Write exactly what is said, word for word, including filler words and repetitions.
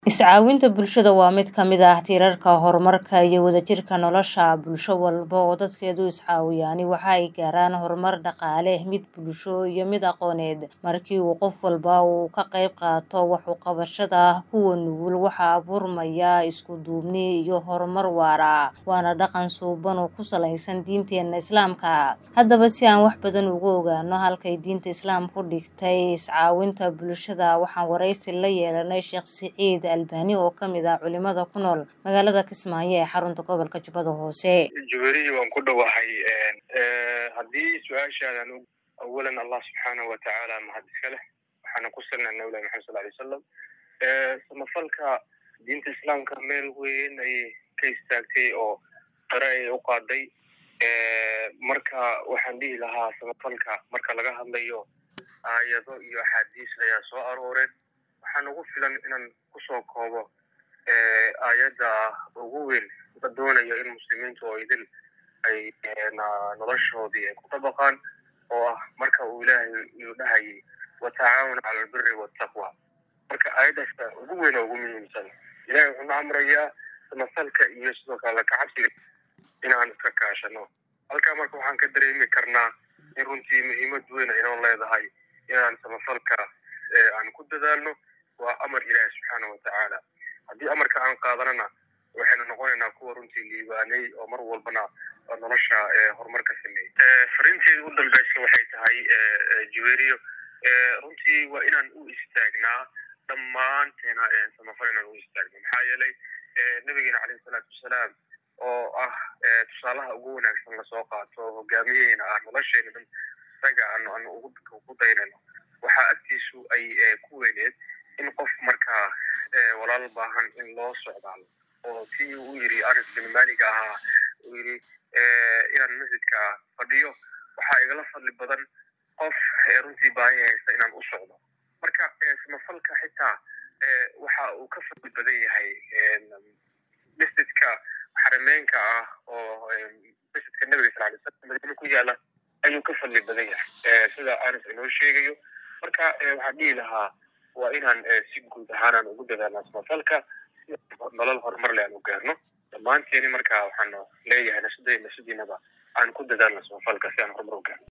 Iscaawinta bulshada waa mid ka mid ah tiirarka horumarka iyo wadajirka nolosha. Bulsho walba oo dadkeedu iscaawiyaan waxa ay gaaraan horumar dhaqaale, mid bulsho iyo mid aqooneed. Markii uu qof walba uu ka qayb qaato wax u qabashada kuwa nugul, waxaa abuurmaya isku duubni iyo horumar waara. Waana dhaqan suuban oo ku saleysan diinteena Islaamka. Haddaba si aan wax badan uga ogaano halkay diinta Islaamku dhigtay iscaawinta bulshada, waxaan wareysi la yeelanay Sheekh Siciid Albani oo ka mid ah culimada ku nool magaalada Kismaayo ee xarunta gobolka Jubbada Hoose. Jubarii waan ku dhawahay ee hadii su'aashaadan awalan Allah subhanahu wa ta'ala mahad iska leh waxaan ku salnaa nabiga Muhammad sallallahu alayhi wasallam ee samafalka diinta Islaamka meel weyn ay ka istaagtay oo qaray u qaaday ee marka waxaan dhihi lahaa samafalka marka laga hadlayo aayado iyo xadiis ayaa soo arooreen waxaan ugu filan inaan ku soo koobo ee aayada ugu weyn dad doonaya in muslimiintu oo idil ay noloshoodii ay ku tabaqaan oo ah marka uu Ilaahay uu dhahay wa ta'aawunu 'ala al-birri wat-taqwa. Marka aayadaas ugu weyn oo ugu muhiimsan Ilaahay wuxuu amrayaa samafalka iyo sidoo kale ka cabsiga inaan ka kaashano. Halka marka waxaan ka dareemi karnaa in runtii muhiimad weyn ay noo leedahay inaan samafalka aan ku dadaalno waa amar Ilaahay subhanahu wa ta'ala. Hadii amarka aan qaadanana waxaynu noqonaynaa kuwa runtii liibaanay oo mar walbana nolosha horumar ka sameeyay. Fariinteedu u dambaysa waxay tahay Jubarii runtii waa inaan u istaagnaa dhammaanteena samafal inaan u istaagno. Maxaa yeelay nabigeena calayhi salaatu wasalaam oo ah tusaalaha ugu wanaagsan la soo qaato hogaamiyeena ah nolosheena dhan raga aan ugu ku daynayno waxa agtiisu ay ku weyneed in qof marka walaal baahan in loo socdaalo oo tii uu yiri Anas bin Malik ah uu yiri inaan masjidka fadhiyo waxa igala fadli badan qof runtii baahi haysta inaan u socdo. Marka samafalka xitaa waxa uu ka fadli badan yahay masjidka xarameenka ah oo masjidka nabiga sallallahu alayhi wasallam ku yaala ayuu ka fadli badan yahay sida Anas inoo sheegayo. Marka waxaan dhihi lahaa waa inaan si guud ahaan ugu dadaalno samafalka nolol horumar leh aan u gaarno dhammaanteen. Marka waxaan leeyahay nashadayna sideenaba aan ku dadaalno samafalka si aan horumar u gaarno.